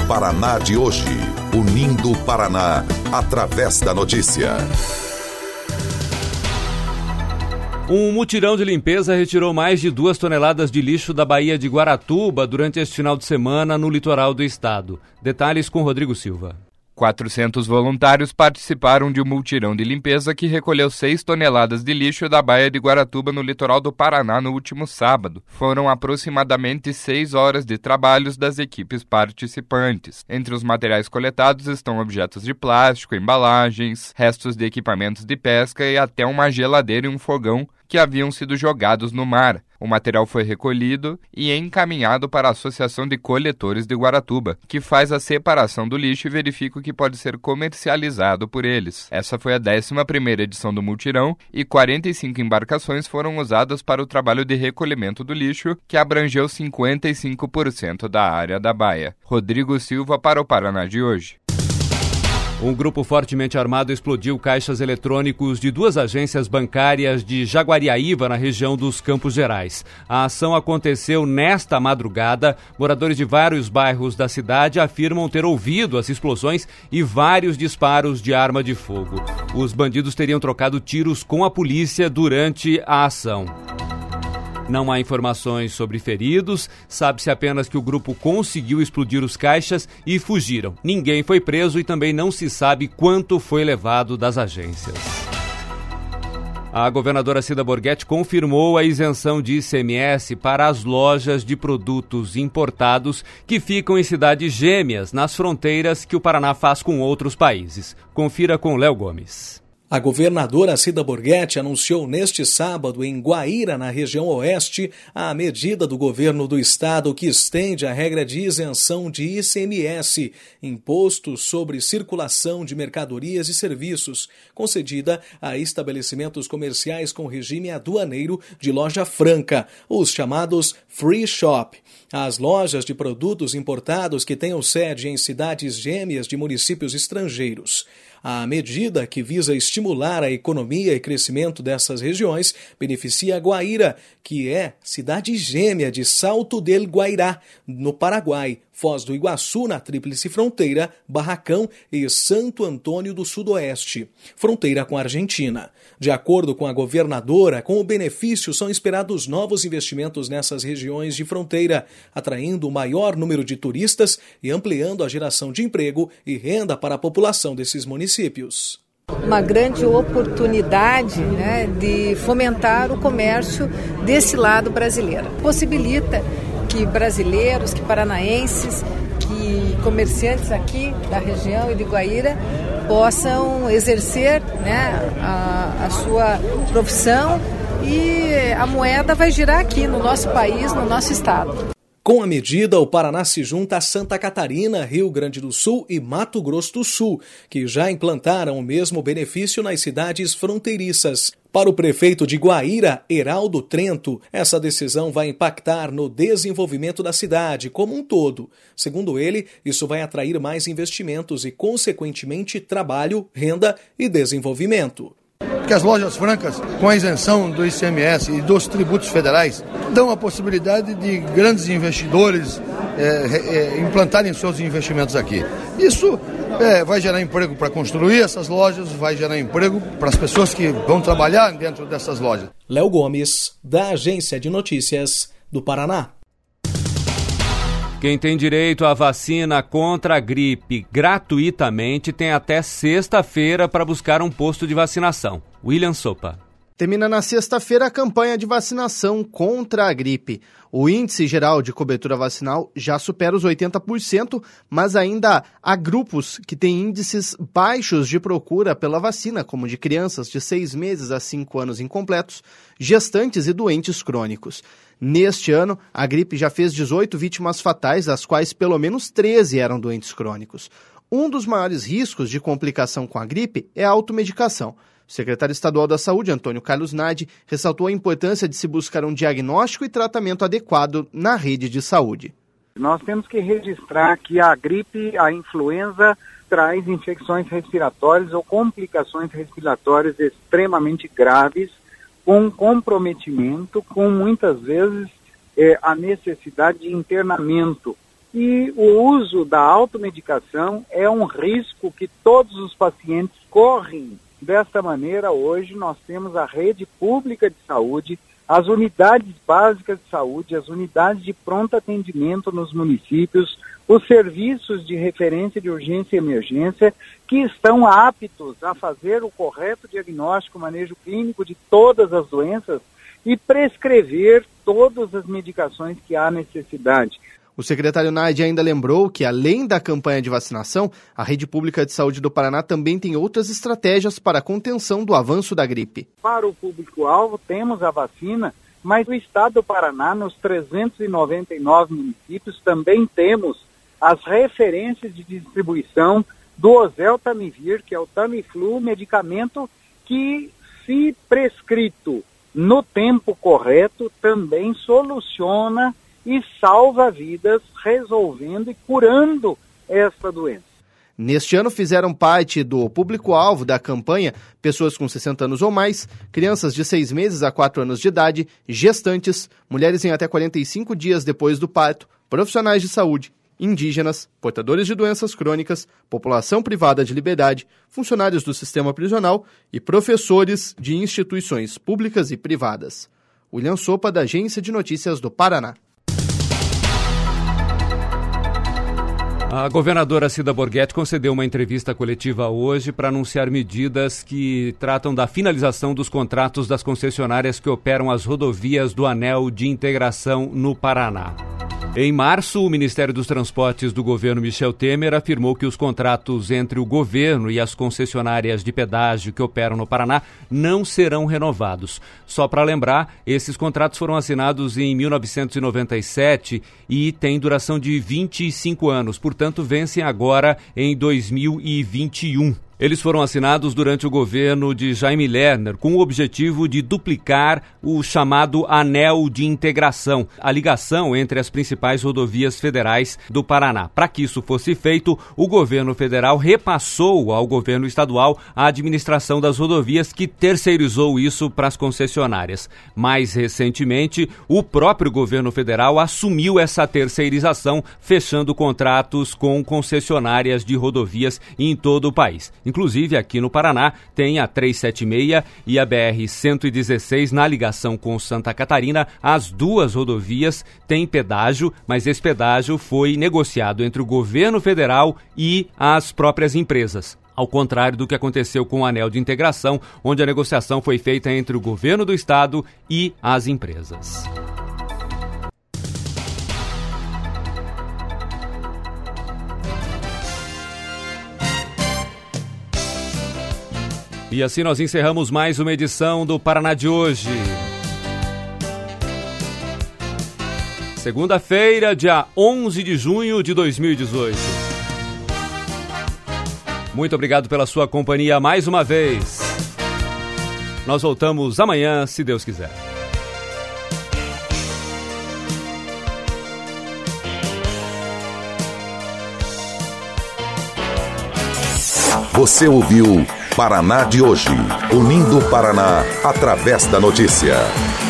Paraná de hoje. Unindo o Paraná através da notícia. Um mutirão de limpeza retirou mais de 2 toneladas de lixo da Baía de Guaratuba durante este final de semana no litoral do estado. Detalhes com Rodrigo Silva. 400 voluntários participaram de um mutirão de limpeza que recolheu 6 toneladas de lixo da Baía de Guaratuba no litoral do Paraná no último sábado. Foram aproximadamente 6 horas de trabalhos das equipes participantes. Entre os materiais coletados estão objetos de plástico, embalagens, restos de equipamentos de pesca e até uma geladeira e um fogão que haviam sido jogados no mar. O material foi recolhido e encaminhado para a Associação de Coletores de Guaratuba, que faz a separação do lixo e verifica o que pode ser comercializado por eles. Essa foi a 11ª edição do mutirão e 45 embarcações foram usadas para o trabalho de recolhimento do lixo, que abrangeu 55% da área da baía. Rodrigo Silva para o Paraná de hoje. Um grupo fortemente armado explodiu caixas eletrônicos de 2 agências bancárias de Jaguariaíva, na região dos Campos Gerais. A ação aconteceu nesta madrugada. Moradores de vários bairros da cidade afirmam ter ouvido as explosões e vários disparos de arma de fogo. Os bandidos teriam trocado tiros com a polícia durante a ação. Não há informações sobre feridos, sabe-se apenas que o grupo conseguiu explodir os caixas e fugiram. Ninguém foi preso e também não se sabe quanto foi levado das agências. A governadora Cida Borghetti confirmou a isenção de ICMS para as lojas de produtos importados que ficam em cidades gêmeas, nas fronteiras que o Paraná faz com outros países. Confira com Léo Gomes. A governadora Cida Borghetti anunciou neste sábado em Guaíra, na região oeste, a medida do governo do estado que estende a regra de isenção de ICMS, Imposto sobre Circulação de Mercadorias e Serviços, concedida a estabelecimentos comerciais com regime aduaneiro de loja franca, os chamados Free Shop. As lojas de produtos importados que tenham sede em cidades gêmeas de municípios estrangeiros. A medida, que visa estimular a economia e crescimento dessas regiões, beneficia a Guaíra, que é cidade gêmea de Salto del Guairá, no Paraguai, Foz do Iguaçu, na Tríplice Fronteira, Barracão e Santo Antônio do Sudoeste, fronteira com a Argentina. De acordo com a governadora, com o benefício são esperados novos investimentos nessas regiões de fronteira, atraindo o maior número de turistas e ampliando a geração de emprego e renda para a população desses municípios. Uma grande oportunidade, de fomentar o comércio desse lado brasileiro. Possibilita que brasileiros, que paranaenses, que comerciantes aqui da região e de Guaíra possam exercer a sua profissão e a moeda vai girar aqui no nosso país, no nosso estado. Com a medida, o Paraná se junta a Santa Catarina, Rio Grande do Sul e Mato Grosso do Sul, que já implantaram o mesmo benefício nas cidades fronteiriças. Para o prefeito de Guaíra, Heraldo Trento, essa decisão vai impactar no desenvolvimento da cidade como um todo. Segundo ele, isso vai atrair mais investimentos e, consequentemente, trabalho, renda e desenvolvimento. Porque as lojas francas, com a isenção do ICMS e dos tributos federais, dão a possibilidade de grandes investidores implantarem seus investimentos aqui. Isso vai gerar emprego para construir essas lojas, vai gerar emprego para as pessoas que vão trabalhar dentro dessas lojas. Léo Gomes, da Agência de Notícias do Paraná. Quem tem direito à vacina contra a gripe gratuitamente tem até sexta-feira para buscar um posto de vacinação. William Sopa. Termina na sexta-feira a campanha de vacinação contra a gripe. O índice geral de cobertura vacinal já supera os 80%, mas ainda há grupos que têm índices baixos de procura pela vacina, como de crianças de 6 meses a 5 anos incompletos, gestantes e doentes crônicos. Neste ano, a gripe já fez 18 vítimas fatais, das quais pelo menos 13 eram doentes crônicos. Um dos maiores riscos de complicação com a gripe é a automedicação. O secretário estadual da Saúde, Antônio Carlos Nadi, ressaltou a importância de se buscar um diagnóstico e tratamento adequado na rede de saúde. Nós temos que registrar que a gripe, a influenza, traz infecções respiratórias ou complicações respiratórias extremamente graves, com comprometimento, com muitas vezes a necessidade de internamento. E o uso da automedicação é um risco que todos os pacientes correm. Desta maneira, hoje nós temos a rede pública de saúde, as unidades básicas de saúde, as unidades de pronto atendimento nos municípios, os serviços de referência de urgência e emergência, que estão aptos a fazer o correto diagnóstico, manejo clínico de todas as doenças e prescrever todas as medicações que há necessidade. O secretário Nadi ainda lembrou que, além da campanha de vacinação, a rede pública de saúde do Paraná também tem outras estratégias para a contenção do avanço da gripe. Para o público-alvo, temos a vacina, mas no estado do Paraná, nos 399 municípios, também temos as referências de distribuição do oseltamivir, que é o Tamiflu, medicamento que, se prescrito no tempo correto, também soluciona e salva vidas, resolvendo e curando esta doença. Neste ano fizeram parte do público-alvo da campanha pessoas com 60 anos ou mais, crianças de 6 meses a 4 anos de idade, gestantes, mulheres em até 45 dias depois do parto, profissionais de saúde, indígenas, portadores de doenças crônicas, população privada de liberdade, funcionários do sistema prisional e professores de instituições públicas e privadas. William Sopa, da Agência de Notícias do Paraná. A governadora Cida Borghetti concedeu uma entrevista coletiva hoje para anunciar medidas que tratam da finalização dos contratos das concessionárias que operam as rodovias do Anel de Integração no Paraná. Em março, o Ministério dos Transportes do governo Michel Temer afirmou que os contratos entre o governo e as concessionárias de pedágio que operam no Paraná não serão renovados. Só para lembrar, esses contratos foram assinados em 1997 e têm duração de 25 anos, portanto, vencem agora em 2021. Eles foram assinados durante o governo de Jaime Lerner, com o objetivo de duplicar o chamado Anel de Integração, a ligação entre as principais rodovias federais do Paraná. Para que isso fosse feito, o governo federal repassou ao governo estadual a administração das rodovias, que terceirizou isso para as concessionárias. Mais recentemente, o próprio governo federal assumiu essa terceirização, fechando contratos com concessionárias de rodovias em todo o país. Inclusive, aqui no Paraná, tem a 376 e a BR-116 na ligação com Santa Catarina. As duas rodovias têm pedágio, mas esse pedágio foi negociado entre o governo federal e as próprias empresas. Ao contrário do que aconteceu com o Anel de Integração, onde a negociação foi feita entre o governo do estado e as empresas. E assim nós encerramos mais uma edição do Paraná de hoje. Segunda-feira, dia 11 de junho de 2018. Muito obrigado pela sua companhia mais uma vez. Nós voltamos amanhã, se Deus quiser. Você ouviu Paraná de hoje, unindo o Paraná através da notícia.